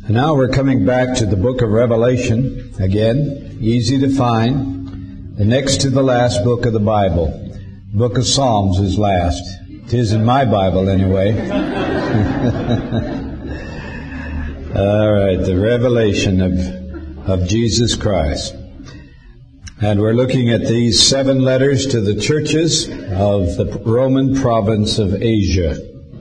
And now we're coming back to the book of Revelation again, easy to find, the next to the last book of the Bible. The book of Psalms is last. It is in my Bible anyway. All right, the revelation of Jesus Christ. And we're looking at these 7 letters to the churches of the Roman province of Asia.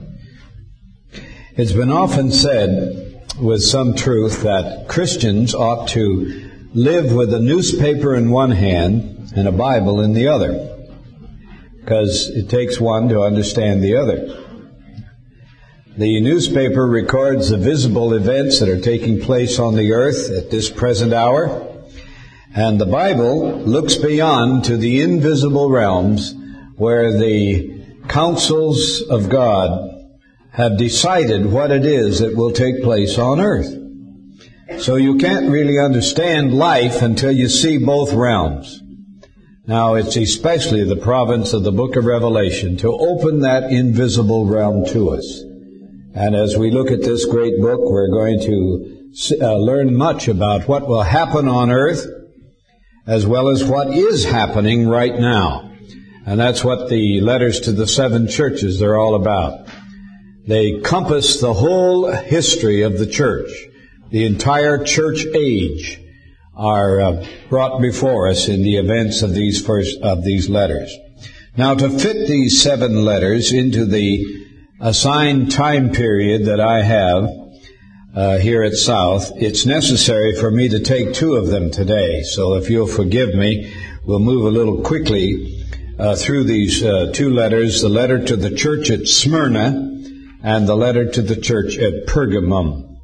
It's been often said, with some truth, that Christians ought to live with a newspaper in one hand and a Bible in the other, because it takes one to understand the other. The newspaper records the visible events that are taking place on the earth at this present hour, and the Bible looks beyond to the invisible realms where the counsels of God have decided what it is that will take place on earth. So you can't really understand life until you see both realms. Now, it's especially the province of the book of Revelation to open that invisible realm to us. And as we look at this great book, we're going to learn much about what will happen on earth, as well as what is happening right now. And that's what the letters to the 7 churches are all about. They compass the whole history of the church. The entire church age are brought before us in the events of these letters. Now, to fit these 7 letters into the assigned time period that I have here at South, it's necessary for me to take 2 of them today. So if you'll forgive me, we'll move a little quickly through these 2 letters, the letter to the church at Smyrna and the letter to the church at Pergamum.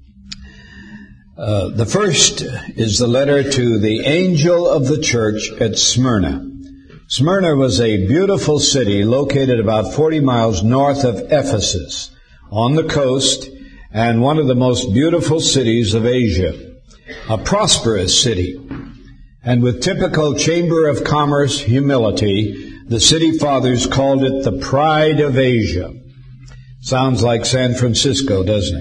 The first is the letter to the angel of the church at Smyrna. Smyrna was a beautiful city located about 40 miles north of Ephesus on the coast, and one of the most beautiful cities of Asia. A prosperous city. And with typical Chamber of Commerce humility, the city fathers called it the pride of Asia. Sounds like San Francisco, doesn't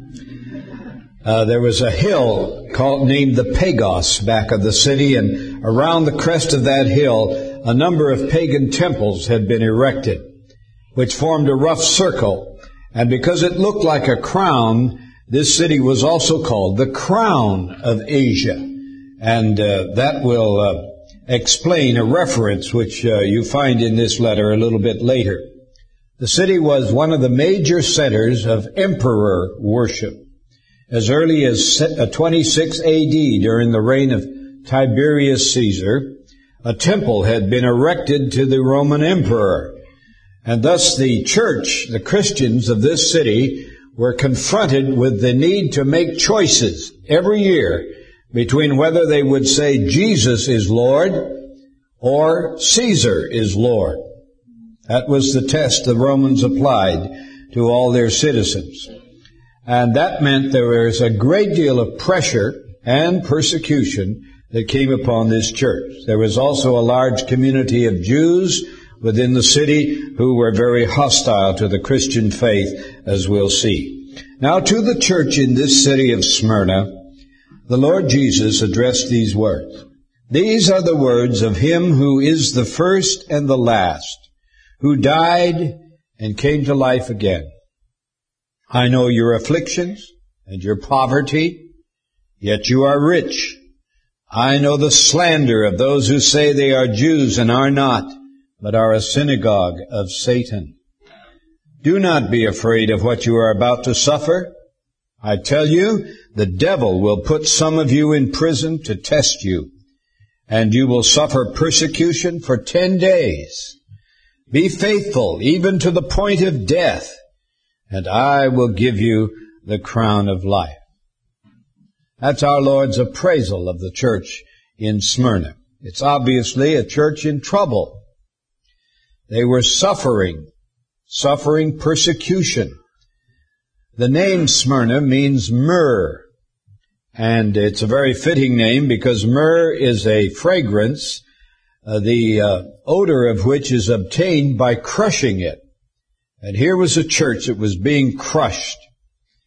it? There was a hill named the Pagos back of the city, and around the crest of that hill, a number of pagan temples had been erected, which formed a rough circle. And because it looked like a crown, this city was also called the Crown of Asia. And that will explain a reference which you find in this letter a little bit later. The city was one of the major centers of emperor worship. As early as 26 A.D., during the reign of Tiberius Caesar, a temple had been erected to the Roman emperor. And thus the church, the Christians of this city, were confronted with the need to make choices every year between whether they would say Jesus is Lord or Caesar is Lord. That was the test the Romans applied to all their citizens. And that meant there was a great deal of pressure and persecution that came upon this church. There was also a large community of Jews within the city who were very hostile to the Christian faith, as we'll see. Now, to the church in this city of Smyrna, the Lord Jesus addressed these words. These are the words of him who is the first and the last, who died and came to life again. I know your afflictions and your poverty, yet you are rich. I know the slander of those who say they are Jews and are not, but are a synagogue of Satan. Do not be afraid of what you are about to suffer. I tell you, the devil will put some of you in prison to test you, and you will suffer persecution for 10 days. Be faithful even to the point of death, and I will give you the crown of life. That's our Lord's appraisal of the church in Smyrna. It's obviously a church in trouble. They were suffering persecution. The name Smyrna means myrrh, and it's a very fitting name because myrrh is a fragrance, the odor of which is obtained by crushing it. And here was a church that was being crushed.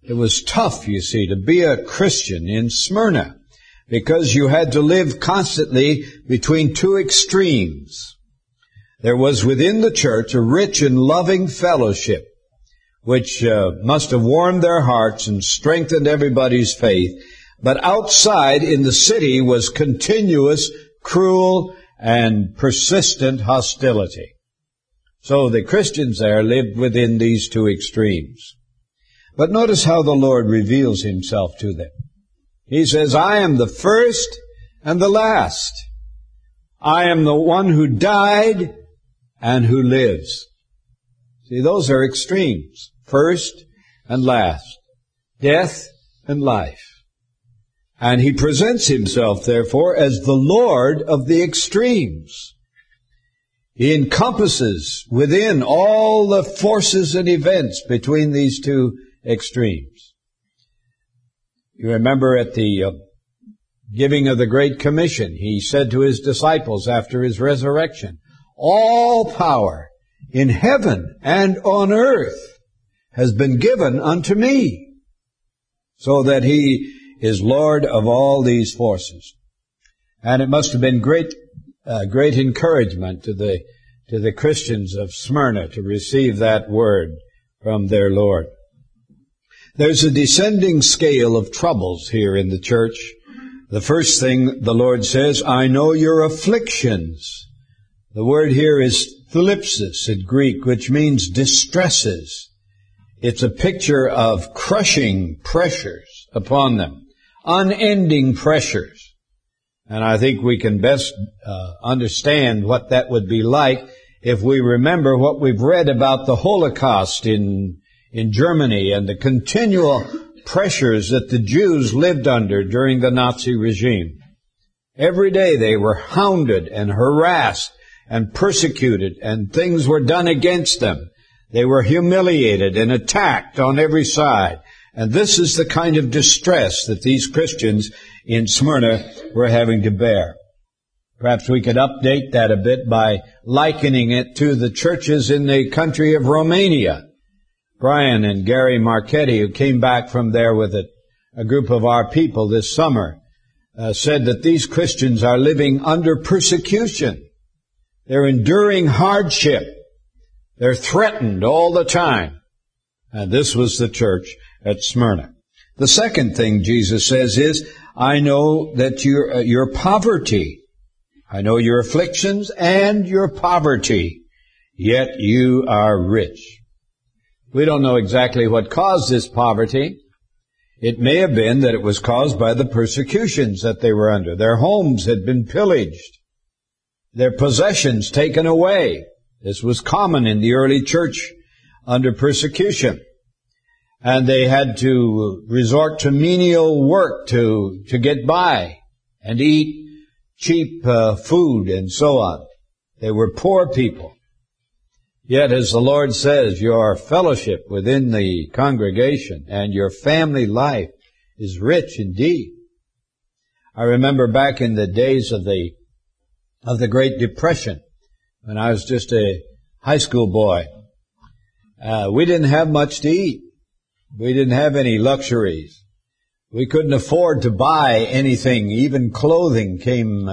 It was tough, you see, to be a Christian in Smyrna because you had to live constantly between two extremes. There was within the church a rich and loving fellowship which must have warmed their hearts and strengthened everybody's faith. But outside in the city was continuous, cruel, and persistent hostility. So the Christians there lived within these two extremes. But notice how the Lord reveals himself to them. He says, I am the first and the last. I am the one who died and who lives. See, those are extremes. First and last. Death and life. And he presents himself, therefore, as the Lord of the extremes. He encompasses within all the forces and events between these two extremes. You remember at the giving of the Great Commission, he said to his disciples after his resurrection, all power in heaven and on earth has been given unto me, so that he is Lord of all these forces. And it must have been great encouragement to the Christians of Smyrna to receive that word from their Lord. There's a descending scale of troubles here in the church. The first thing the Lord says, I know your afflictions. The word here is thlipsis in Greek, which means distresses. It's a picture of crushing pressures upon them. Unending pressures. And I think we can best understand what that would be like if we remember what we've read about the Holocaust in Germany and the continual pressures that the Jews lived under during the Nazi regime. Every day they were hounded and harassed and persecuted, and things were done against them. They were humiliated and attacked on every side. And this is the kind of distress that these Christians in Smyrna were having to bear. Perhaps we could update that a bit by likening it to the churches in the country of Romania. Brian and Gary Marchetti, who came back from there with a group of our people this summer, said that these Christians are living under persecution. They're enduring hardship. They're threatened all the time. And this was the church at Smyrna. The second thing Jesus says is, I know that your poverty. I know your afflictions and your poverty, yet you are rich. We don't know exactly what caused this poverty. It may have been that it was caused by the persecutions that they were under. Their homes had been pillaged, their possessions taken away. This was common in the early church under persecution. And they had to resort to menial work to get by and eat cheap food and so on. They were poor people. Yet, as the Lord says, your fellowship within the congregation and your family life is rich indeed. I remember back in the days of the Great Depression, when I was just a high school boy, we didn't have much to eat. We didn't have any luxuries. We couldn't afford to buy anything. Even clothing came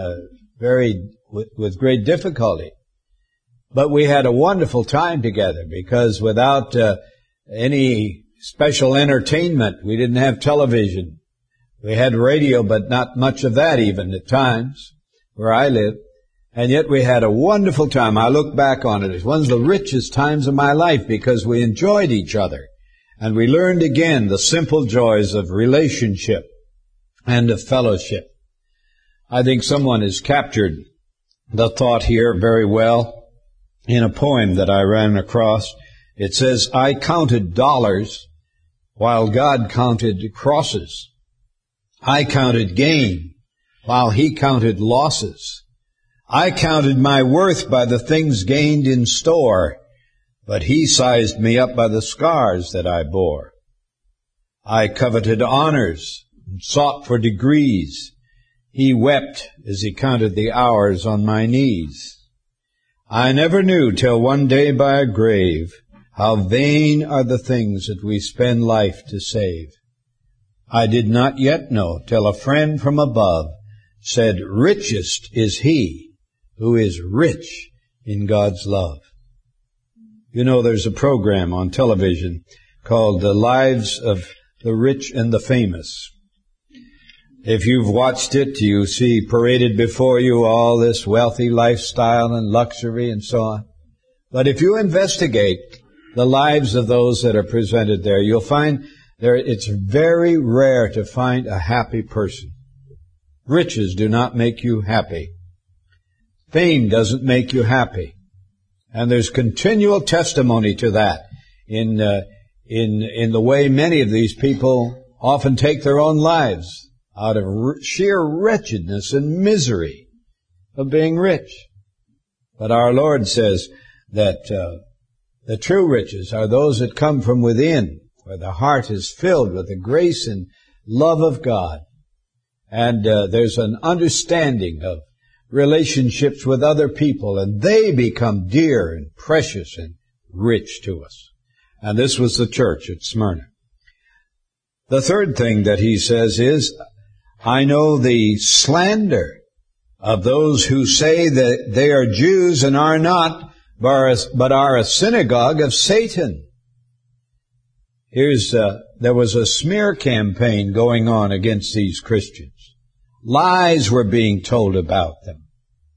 with great difficulty. But we had a wonderful time together because without any special entertainment, we didn't have television. We had radio, but not much of that even at times where I lived. And yet we had a wonderful time. I look back on it as one of the richest times of my life because we enjoyed each other. And we learned again the simple joys of relationship and of fellowship. I think someone has captured the thought here very well in a poem that I ran across. It says, I counted dollars while God counted crosses. I counted gain while He counted losses. I counted my worth by the things gained in store, but He sized me up by the scars that I bore. I coveted honors and sought for degrees. He wept as He counted the hours on my knees. I never knew till one day by a grave How vain are the things that we spend life to save. I did not yet know till a friend from above said, richest is he who is rich in God's love. You know, there's a program on television called The Lives of the Rich and the Famous. If you've watched it, you see paraded before you all this wealthy lifestyle and luxury and so on. But if you investigate the lives of those that are presented there, you'll find it's very rare to find a happy person. Riches do not make you happy. Fame doesn't make you happy. And there's continual testimony to that in the way many of these people often take their own lives out of sheer wretchedness and misery of being rich. But our Lord says that the true riches are those that come from within, where the heart is filled with the grace and love of God. And there's an understanding of relationships with other people, and they become dear and precious and rich to us. And this was the church at Smyrna. The third thing that he says is, I know the slander of those who say that they are Jews and are not, but are a synagogue of Satan. There was a smear campaign going on against these Christians. Lies were being told about them.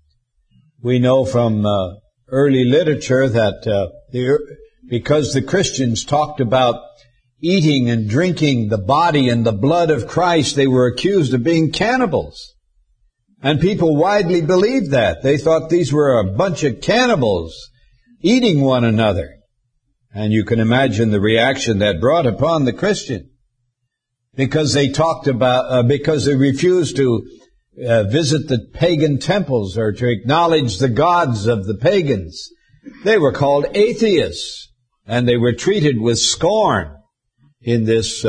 We know from early literature that because the Christians talked about eating and drinking the body and the blood of Christ, they were accused of being cannibals. And people widely believed that. They thought these were a bunch of cannibals eating one another. And you can imagine the reaction that brought upon the Christian. Because they because they refused to visit the pagan temples or to acknowledge the gods of the pagans. They were called atheists, and they were treated with scorn in this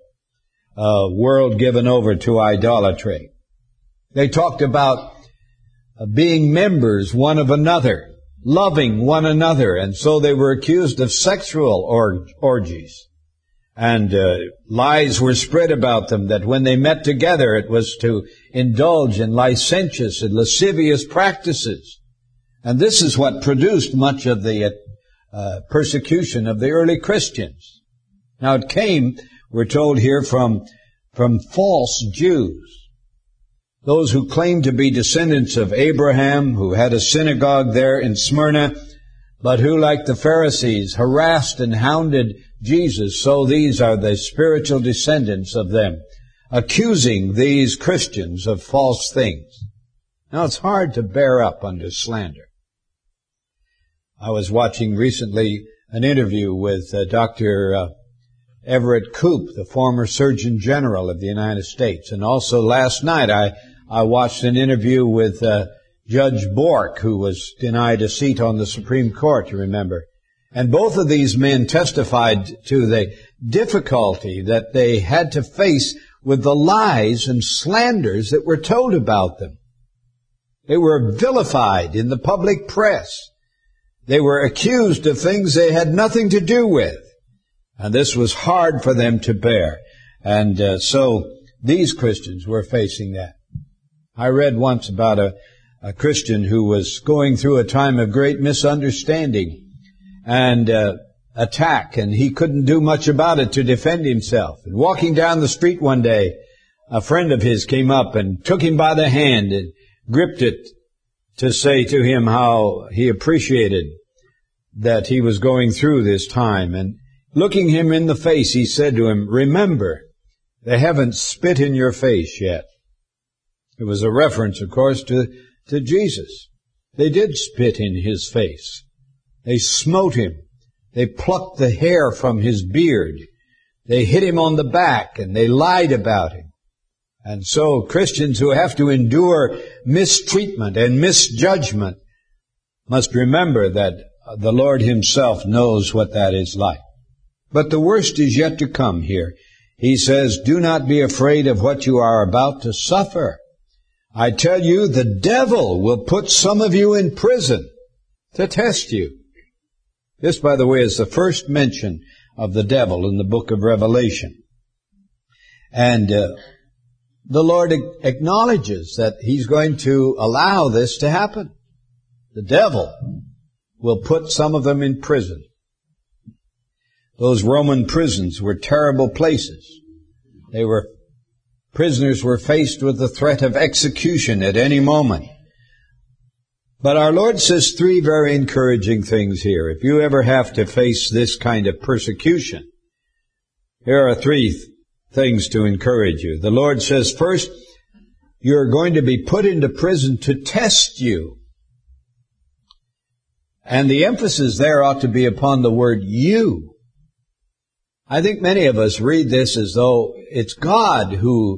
world given over to idolatry. They talked about being members one of another, loving one another, and so they were accused of sexual orgies. And lies were spread about them that when they met together it was to indulge in licentious and lascivious practices. And this is what produced much of the persecution of the early Christians. Now it came, we're told here, from false Jews. Those who claimed to be descendants of Abraham, who had a synagogue there in Smyrna, but who, like the Pharisees, harassed and hounded Jesus, so these are the spiritual descendants of them, accusing these Christians of false things. Now, it's hard to bear up under slander. I was watching recently an interview with Dr. Everett Koop, the former Surgeon General of the United States. And also last night I watched an interview with Judge Bork, who was denied a seat on the Supreme Court, you remember. And both of these men testified to the difficulty that they had to face with the lies and slanders that were told about them. They were vilified in the public press. They were accused of things they had nothing to do with. And this was hard for them to bear. And so these Christians were facing that. I read once about a Christian who was going through a time of great misunderstanding and attack, and he couldn't do much about it to defend himself. And walking down the street one day, a friend of his came up and took him by the hand and gripped it to say to him how he appreciated that he was going through this time. And looking him in the face, he said to him, "Remember, they haven't spit in your face yet." It was a reference, of course, to Jesus. They did spit in his face. They smote him. They plucked the hair from his beard. They hit him on the back, and they lied about him. And so Christians who have to endure mistreatment and misjudgment must remember that the Lord himself knows what that is like. But the worst is yet to come here. He says, "Do not be afraid of what you are about to suffer. I tell you, the devil will put some of you in prison to test you." This, by the way, is the first mention of the devil in the book of Revelation. And the Lord acknowledges that He's going to allow this to happen. The devil will put some of them in prison. Those Roman prisons were terrible places. Prisoners were faced with the threat of execution at any moment. But our Lord says three very encouraging things here. If you ever have to face this kind of persecution, here are three things to encourage you. The Lord says, first, you're going to be put into prison to test you. And the emphasis there ought to be upon the word you. I think many of us read this as though it's God who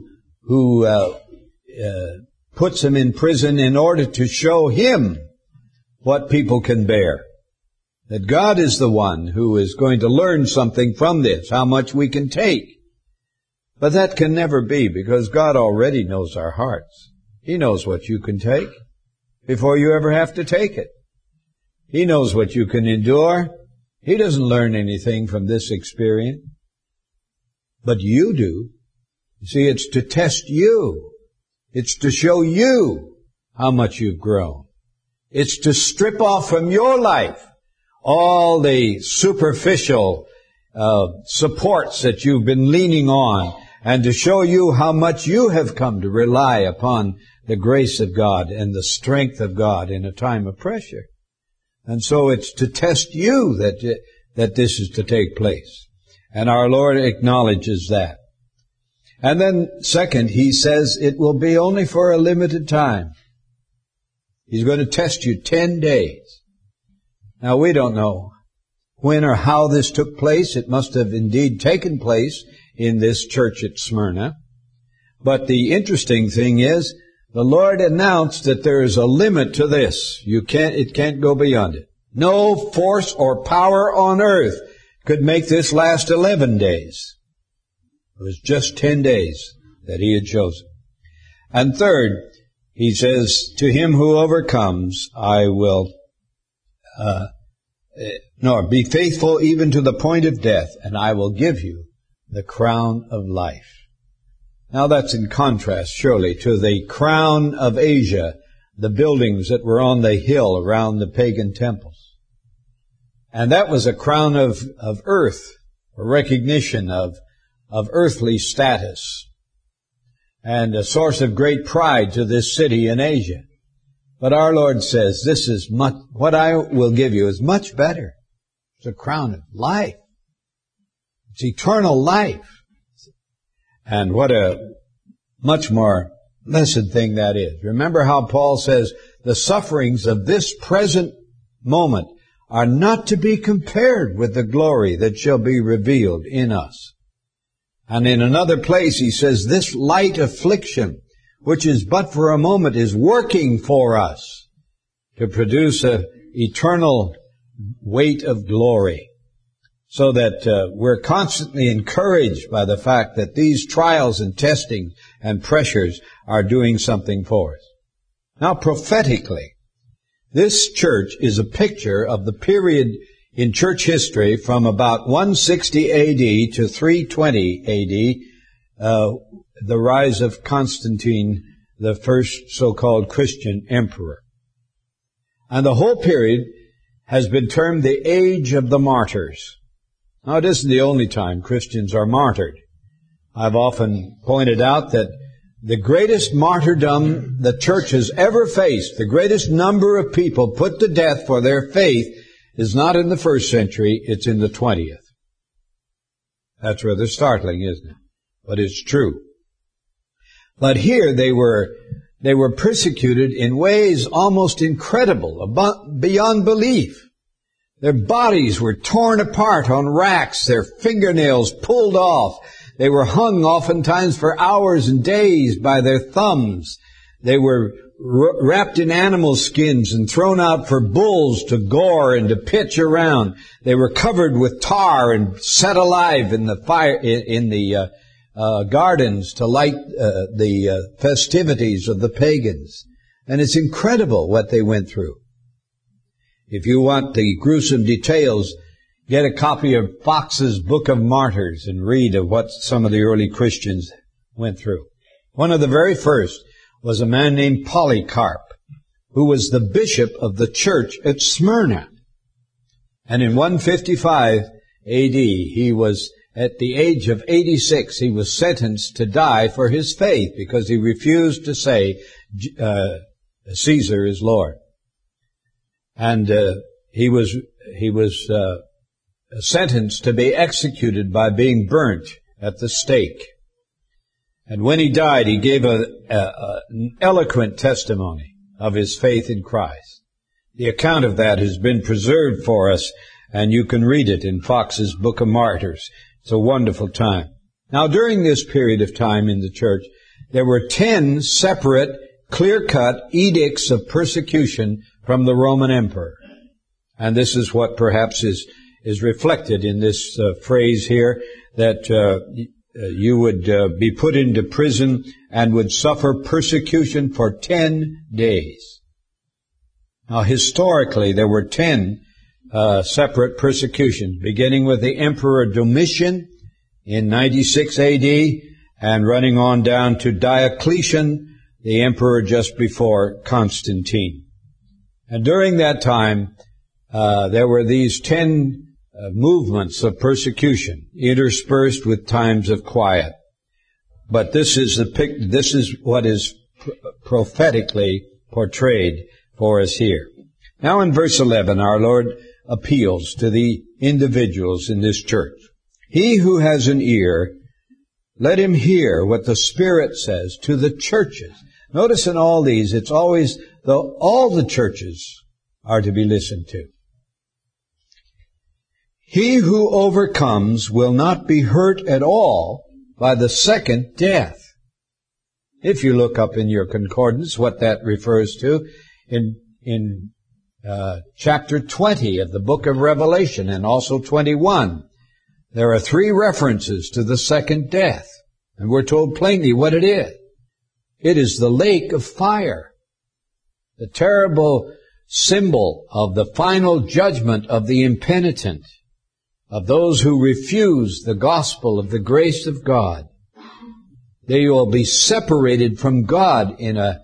puts him in prison in order to show him what people can bear. That God is the one who is going to learn something from this, how much we can take. But that can never be, because God already knows our hearts. He knows what you can take before you ever have to take it. He knows what you can endure. He doesn't learn anything from this experience. But you do. You see, it's to test you. It's to show you how much you've grown. It's to strip off from your life all the superficial supports that you've been leaning on, and to show you how much you have come to rely upon the grace of God and the strength of God in a time of pressure. And so it's to test you that this is to take place. And our Lord acknowledges that. And then second, He says it will be only for a limited time. He's going to test you 10 days. Now we don't know when or how this took place. It must have indeed taken place in this church at Smyrna. But the interesting thing is, the Lord announced that there is a limit to this. It can't go beyond it. No force or power on earth could make this last 11 days. It was just 10 days that He had chosen. And third, He says, to him who overcomes, I will be faithful even to the point of death, and I will give you the crown of life. Now that's in contrast, surely, to the crown of Asia, the buildings that were on the hill around the pagan temples. And that was a crown of earth, a recognition of earthly status, and a source of great pride to this city in Asia. But our Lord says, this is what I will give you is much better. It's a crown of life. It's eternal life. And what a much more blessed thing that is. Remember how Paul says, the sufferings of this present moment are not to be compared with the glory that shall be revealed in us. And in another place he says, this light affliction, which is but for a moment, is working for us to produce an eternal weight of glory. So that we're constantly encouraged by the fact that these trials and testing and pressures are doing something for us. Now, prophetically, this church is a picture of the period in church history from about 160 A.D. to 320 A.D., the rise of Constantine, the first so-called Christian emperor. And the whole period has been termed the Age of the Martyrs. Now, it isn't the only time Christians are martyred. I've often pointed out that the greatest martyrdom the church has ever faced, the greatest number of people put to death for their faith, is not in the first century, it's in the 20th. That's rather startling, isn't it? But it's true. But here they were persecuted in ways almost incredible, beyond belief. Their bodies were torn apart on racks, their fingernails pulled off. They were hung oftentimes for hours and days by their thumbs. They were wrapped in animal skins and thrown out for bulls to gore and to pitch around. They were covered with tar and set alive in the fire, in the gardens to light the festivities of the pagans. And it's incredible what they went through. If you want the gruesome details, get a copy of Fox's Book of Martyrs and read of what some of the early Christians went through. One of the very first was a man named Polycarp, who was the bishop of the church at Smyrna. And in 155 A.D., he was, at the age of 86, he was sentenced to die for his faith because he refused to say Caesar is Lord. And he was sentenced to be executed by being burnt at the stake. And when he died, he gave an eloquent testimony of his faith in Christ. The account of that has been preserved for us, and you can read it in Fox's Book of Martyrs. It's a wonderful time. Now, during this period of time in the church, there were 10 separate, clear-cut edicts of persecution from the Roman emperor. And this is what perhaps is reflected in this phrase here, that you would be put into prison and would suffer persecution for 10 days. Now, historically, there were 10 separate persecutions, beginning with the Emperor Domitian in 96 A.D. and running on down to Diocletian, the emperor just before Constantine. And during that time, there were these 10 movements of persecution, interspersed with times of quiet. But this is what is prophetically portrayed for us here. Now in verse 11, our Lord appeals to the individuals in this church. He who has an ear, let him hear what the Spirit says to the churches. Notice in all these, it's always all the churches are to be listened to. He who overcomes will not be hurt at all by the second death. If you look up in your concordance what that refers to, in chapter 20 of the book of Revelation and also 21, there are 3 references to the second death. And we're told plainly what it is. It is the lake of fire, the terrible symbol of the final judgment of the impenitent, of those who refuse the gospel of the grace of God. They will be separated from God in a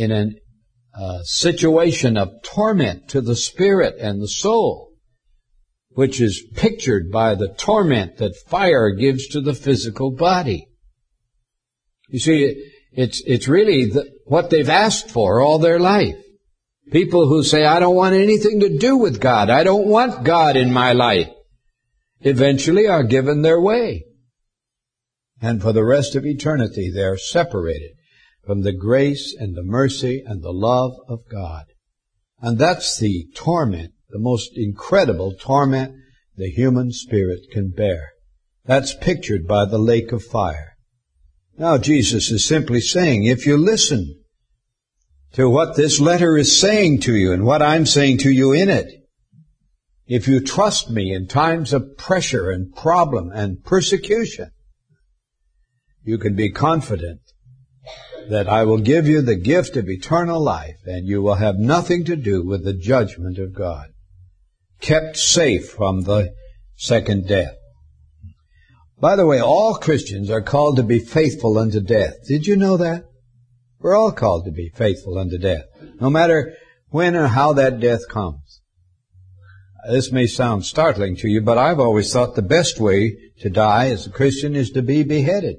situation of torment to the spirit and the soul, which is pictured by the torment that fire gives to the physical body. You see, it's really what they've asked for all their life. People who say, I don't want anything to do with God. I don't want God in my life, eventually are given their way. And for the rest of eternity, they are separated from the grace and the mercy and the love of God. And that's the torment, the most incredible torment the human spirit can bear. That's pictured by the lake of fire. Now Jesus is simply saying, if you listen to what this letter is saying to you and what I'm saying to you in it, if you trust me in times of pressure and problem and persecution, you can be confident that I will give you the gift of eternal life, and you will have nothing to do with the judgment of God, kept safe from the second death. By the way, all Christians are called to be faithful unto death. Did you know that? We're all called to be faithful unto death, no matter when or how that death comes. This may sound startling to you, but I've always thought the best way to die as a Christian is to be beheaded.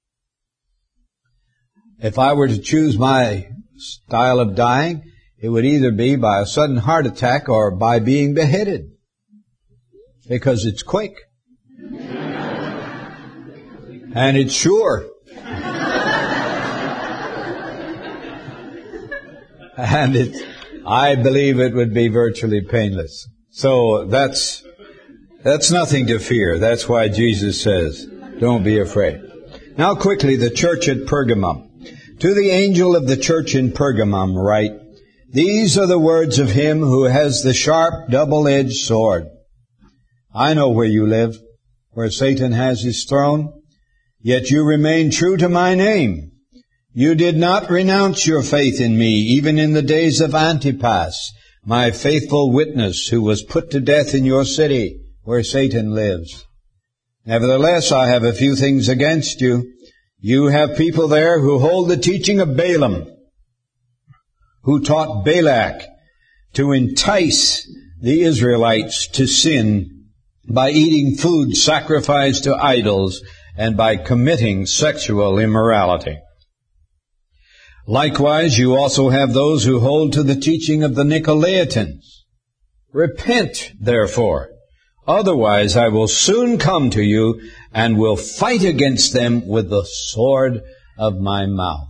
If I were to choose my style of dying, it would either be by a sudden heart attack or by being beheaded, because it's quick and it's sure. And I believe it would be virtually painless. So that's nothing to fear. That's why Jesus says, don't be afraid. Now quickly, the church at Pergamum. To the angel of the church in Pergamum write, these are the words of him who has the sharp, double-edged sword. I know where you live, where Satan has his throne, yet you remain true to my name. You did not renounce your faith in me, even in the days of Antipas, my faithful witness who was put to death in your city where Satan lives. Nevertheless, I have a few things against you. You have people there who hold the teaching of Balaam, who taught Balak to entice the Israelites to sin by eating food sacrificed to idols and by committing sexual immorality. Likewise, you also have those who hold to the teaching of the Nicolaitans. Repent, therefore, otherwise I will soon come to you and will fight against them with the sword of my mouth.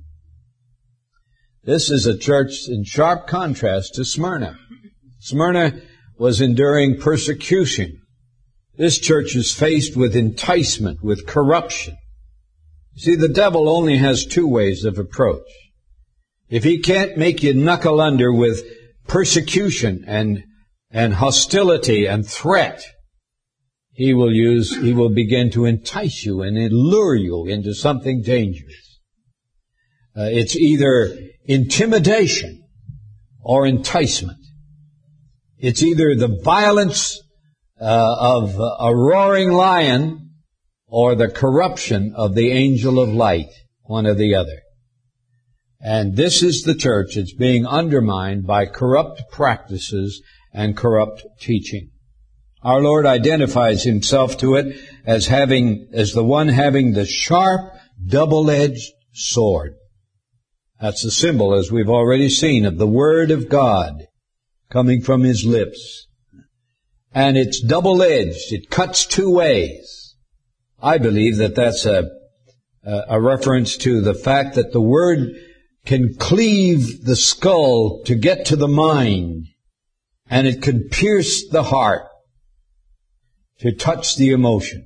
This is a church in sharp contrast to Smyrna. Smyrna was enduring persecution. This church is faced with enticement, with corruption. See, the devil only has two ways of approach. If he can't make you knuckle under with persecution and hostility and threat, he will begin to entice you and lure you into something dangerous. It's either intimidation or enticement. It's either the violence of a roaring lion or the corruption of the angel of light, one or the other. And this is the church. It's being undermined by corrupt practices and corrupt teaching. Our Lord identifies himself to it as the one having the sharp, double-edged sword. That's the symbol, as we've already seen, of the Word of God coming from his lips. And it's double-edged. It cuts two ways. I believe that that's a reference to the fact that the Word can cleave the skull to get to the mind, and it can pierce the heart to touch the emotions.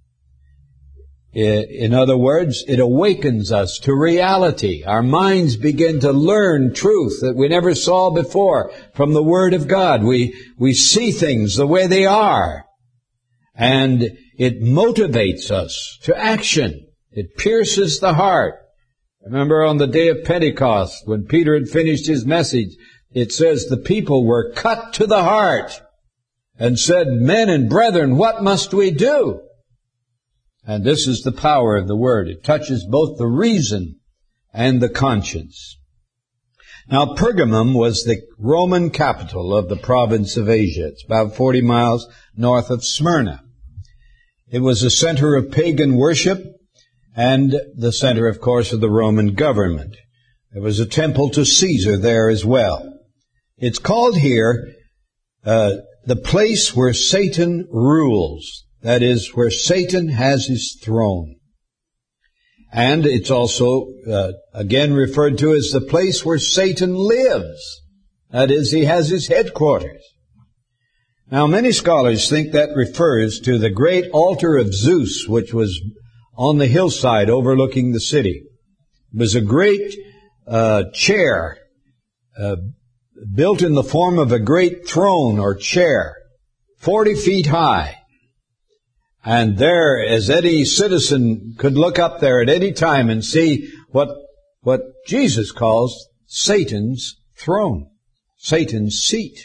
In other words, it awakens us to reality. Our minds begin to learn truth that we never saw before from the Word of God. We see things the way they are. And it motivates us to action. It pierces the heart. Remember on the day of Pentecost, when Peter had finished his message, it says the people were cut to the heart and said, "Men and brethren, what must we do?" And this is the power of the Word. It touches both the reason and the conscience. Now, Pergamum was the Roman capital of the province of Asia. It's about 40 miles north of Smyrna. It was a center of pagan worship and the center, of course, of the Roman government. There was a temple to Caesar there as well. It's called here the place where Satan rules. That is, where Satan has his throne. And it's also, again referred to as the place where Satan lives. That is, he has his headquarters. Now, many scholars think that refers to the great altar of Zeus, which was on the hillside overlooking the city. It was a great chair built in the form of a great throne or chair, 40 feet high. And there, as any citizen could look up there at any time and see what Jesus calls Satan's throne, Satan's seat.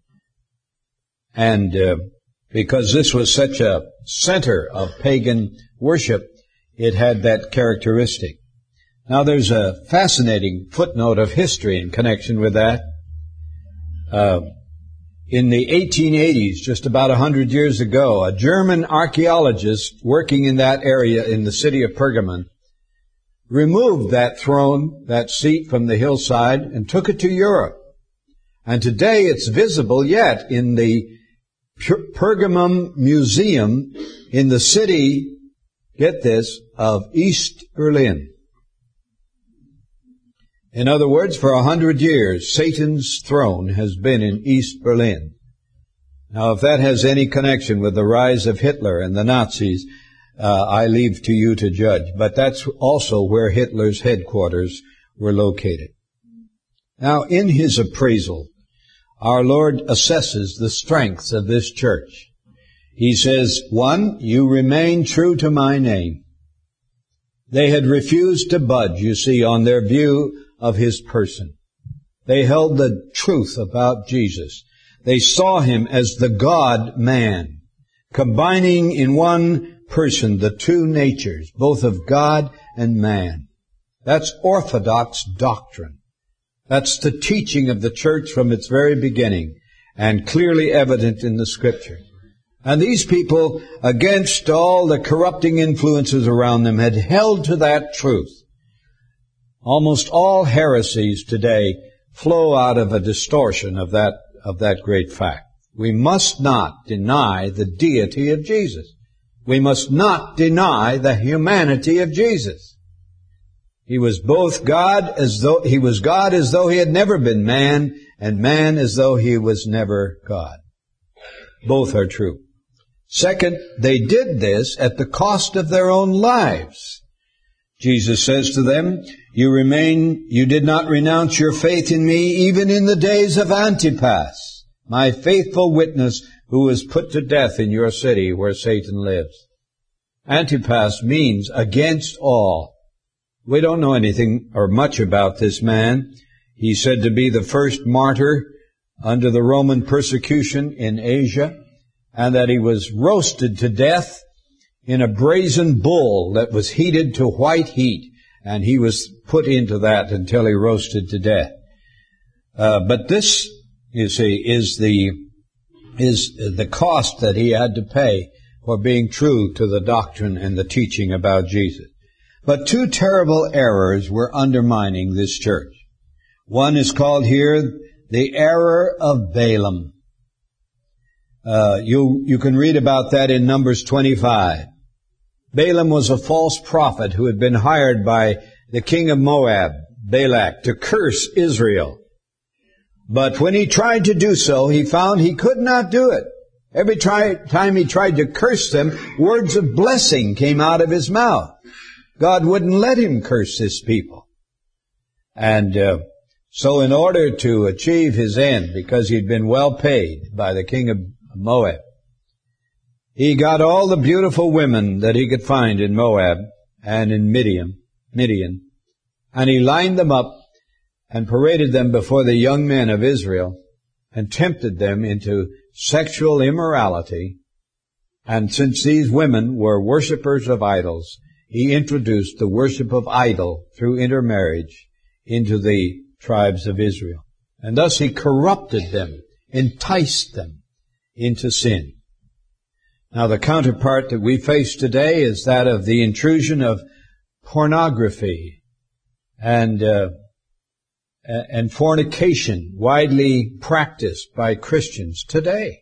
And because this was such a center of pagan worship, it had that characteristic. Now there's a fascinating footnote of history in connection with that. In the 1880s, just about 100 years ago, a German archaeologist working in that area in the city of Pergamon removed that throne, that seat from the hillside and took it to Europe. And today it's visible yet in the Pergamum Museum in the city, get this, of East Berlin. In other words, for 100 years, Satan's throne has been in East Berlin. Now, if that has any connection with the rise of Hitler and the Nazis, I leave to you to judge. But that's also where Hitler's headquarters were located. Now, in his appraisal, our Lord assesses the strengths of this church. He says, 1, you remain true to my name. They had refused to budge, you see, on their view of his person. They held the truth about Jesus. They saw him as the God-man, combining in one person the two natures, both of God and man. That's orthodox doctrine. That's the teaching of the church from its very beginning, and clearly evident in the Scripture. And these people, against all the corrupting influences around them, had held to that truth. Almost all heresies today flow out of a distortion of that great fact. We must not deny the deity of Jesus. We must not deny the humanity of Jesus. He was both God as though he had never been man, and man as though he was never God. Both are true. Second, they did this at the cost of their own lives. Jesus says to them, you did not renounce your faith in me even in the days of Antipas, my faithful witness who was put to death in your city where Satan lives. Antipas means against all. We don't know anything or much about this man. He's said to be the first martyr under the Roman persecution in Asia, and that he was roasted to death in a brazen bull that was heated to white heat, and he was put into that until he roasted to death. But this, you see, is the cost that he had to pay for being true to the doctrine and the teaching about Jesus. But two terrible errors were undermining this church. One is called here the error of Balaam. You can read about that in Numbers 25. Balaam was a false prophet who had been hired by the king of Moab, Balak, to curse Israel. But when he tried to do so, he found he could not do it. Every time he tried to curse them, words of blessing came out of his mouth. God wouldn't let him curse his people. And so in order to achieve his end, because he'd been well paid by the king of Moab, he got all the beautiful women that he could find in Moab and in Midian, and he lined them up and paraded them before the young men of Israel and tempted them into sexual immorality. And since these women were worshippers of idols, he introduced the worship of idol through intermarriage into the tribes of Israel. And thus he corrupted them, enticed them into sin. Now the counterpart that we face today is that of the intrusion of pornography and fornication, widely practiced by Christians today.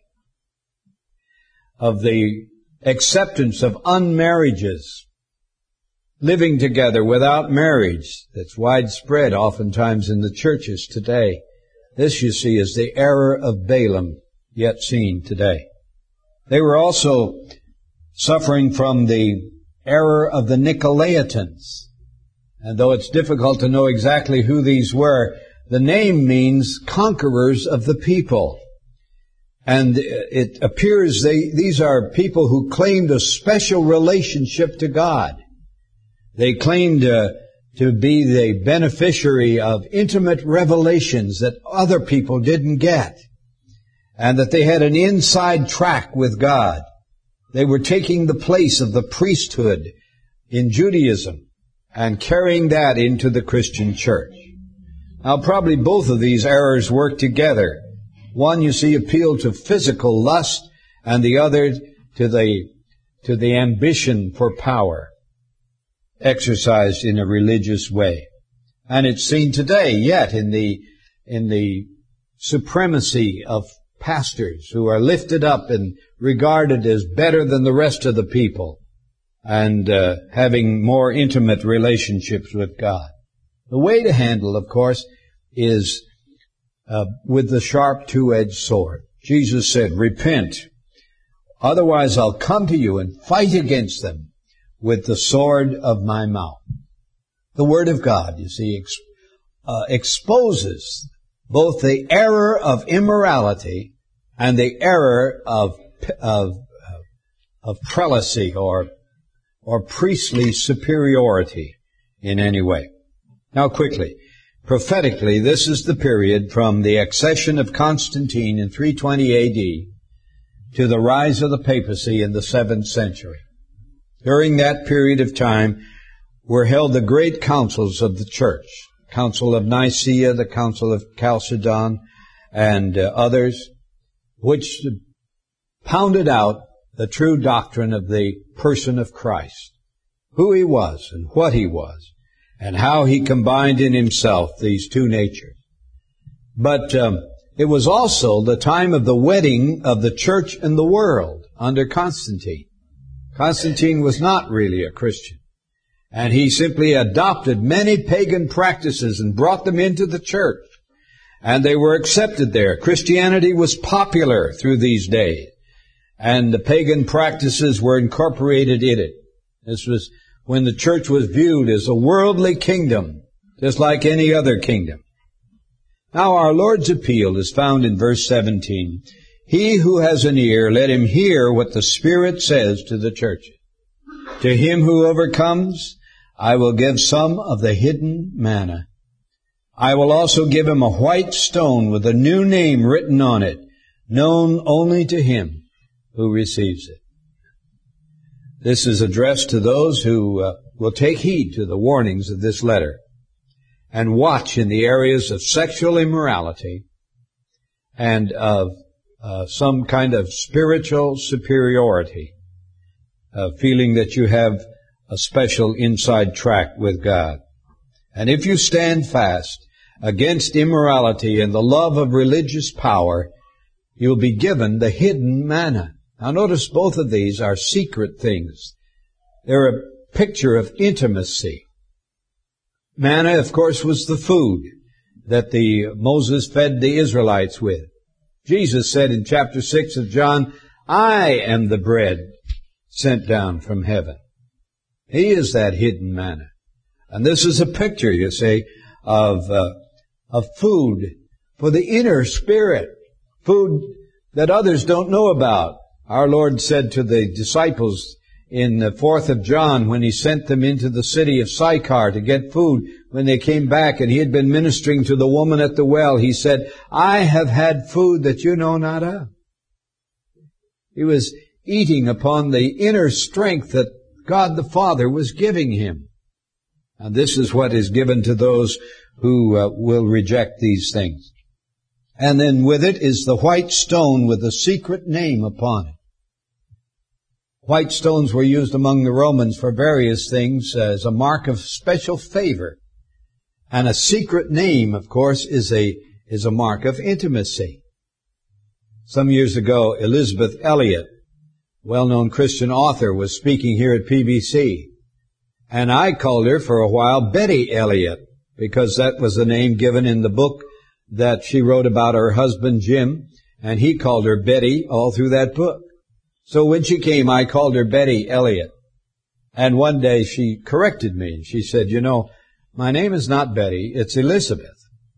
Of the acceptance of unmarriages, living together without marriage, that's widespread oftentimes in the churches today. This, you see, is the error of Balaam yet seen today. They were also suffering from the error of the Nicolaitans. And though it's difficult to know exactly who these were, the name means conquerors of the people. And it appears these are people who claimed a special relationship to God. They claimed to be the beneficiary of intimate revelations that other people didn't get, and that they had an inside track with God. They were taking the place of the priesthood in Judaism and carrying that into the Christian church. Now, probably both of these errors work together. One, you see, appealed to physical lust, and the other to the ambition for power, exercised in a religious way. And it's seen today yet in the supremacy of pastors who are lifted up and regarded as better than the rest of the people, and having more intimate relationships with God. The way to handle, of course, is with the sharp two-edged sword. Jesus said, repent, otherwise I'll come to you and fight against them with the sword of my mouth. The Word of God, you see, exposes both the error of immorality and the error of prelacy or priestly superiority in any way. Now quickly, Prophetically, this is the period from the accession of Constantine in 320 A.D. to the rise of the papacy in the 7th century. During that period of time were held the great councils of the church, Council of Nicaea, the Council of Chalcedon, and others, which pounded out the true doctrine of the person of Christ, who He was and what He was, and how He combined in Himself these two natures. But it was also the time of the wedding of the church and the world under Constantine. Constantine was not really a Christian, and he simply adopted many pagan practices and brought them into the church, and they were accepted there. Christianity was popular through these days, and the pagan practices were incorporated in it. This was when the church was viewed as a worldly kingdom, just like any other kingdom. Now our Lord's appeal is found in verse 17. He who has an ear, let him hear what the Spirit says to the churches. To him who overcomes, I will give some of the hidden manna. I will also give him a white stone with a new name written on it, known only to him who receives it. This is addressed to those who will take heed to the warnings of this letter and watch in the areas of sexual immorality and of some kind of spiritual superiority, feeling that you have a special inside track with God. And if you stand fast against immorality and the love of religious power, you'll be given the hidden manna. Now notice both of these are secret things. They're a picture of intimacy. Manna, of course, was the food that Moses fed the Israelites with. Jesus said in chapter 6 of John, I am the bread sent down from heaven. He is that hidden manna. And this is a picture, you see, of food for the inner spirit, food that others don't know about. Our Lord said to the disciples in the 4th of John, when He sent them into the city of Sychar to get food, when they came back and He had been ministering to the woman at the well, He said, I have had food that you know not of. He was eating upon the inner strength that God the Father was giving Him. And this is what is given to those who will reject these things. And then with it is the white stone with the secret name upon it. White stones were used among the Romans for various things as a mark of special favor. And a secret name, of course, is a mark of intimacy. Some years ago, Elisabeth Elliot, well-known Christian author, was speaking here at PBC. And I called her for a while Betty Elliot, because that was the name given in the book that she wrote about her husband, Jim, and he called her Betty all through that book. So when she came, I called her Betty Elliot. And one day she corrected me. She said, you know, my name is not Betty, it's Elizabeth.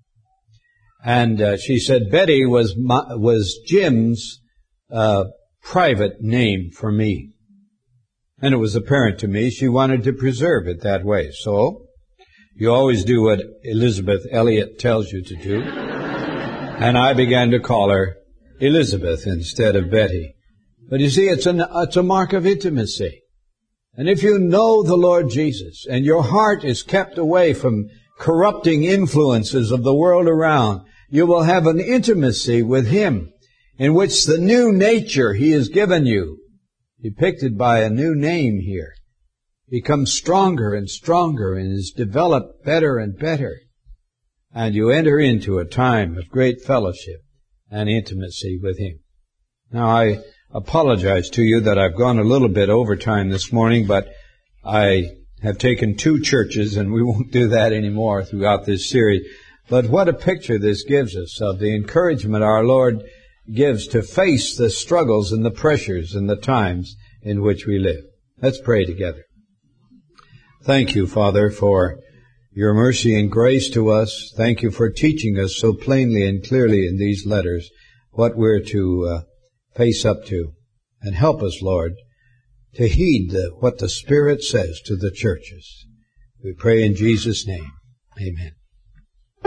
And she said Betty was Jim's private name for me. And it was apparent to me she wanted to preserve it that way. So you always do what Elizabeth Elliot tells you to do. And I began to call her Elizabeth instead of Betty. But you see, it's a mark of intimacy. And if you know the Lord Jesus and your heart is kept away from corrupting influences of the world around, you will have an intimacy with Him in which the new nature He has given you, depicted by a new name here, becomes stronger and stronger and is developed better and better. And you enter into a time of great fellowship and intimacy with Him. Now, I apologize to you that I've gone a little bit over time this morning, but I have taken 2 churches, and we won't do that anymore throughout this series. But what a picture this gives us of the encouragement our Lord gives to face the struggles and the pressures and the times in which we live. Let's pray together. Thank you, Father, for your mercy and grace to us. Thank you for teaching us so plainly and clearly in these letters what we're to face up to. And help us, Lord, to heed what the Spirit says to the churches. We pray in Jesus' name. Amen.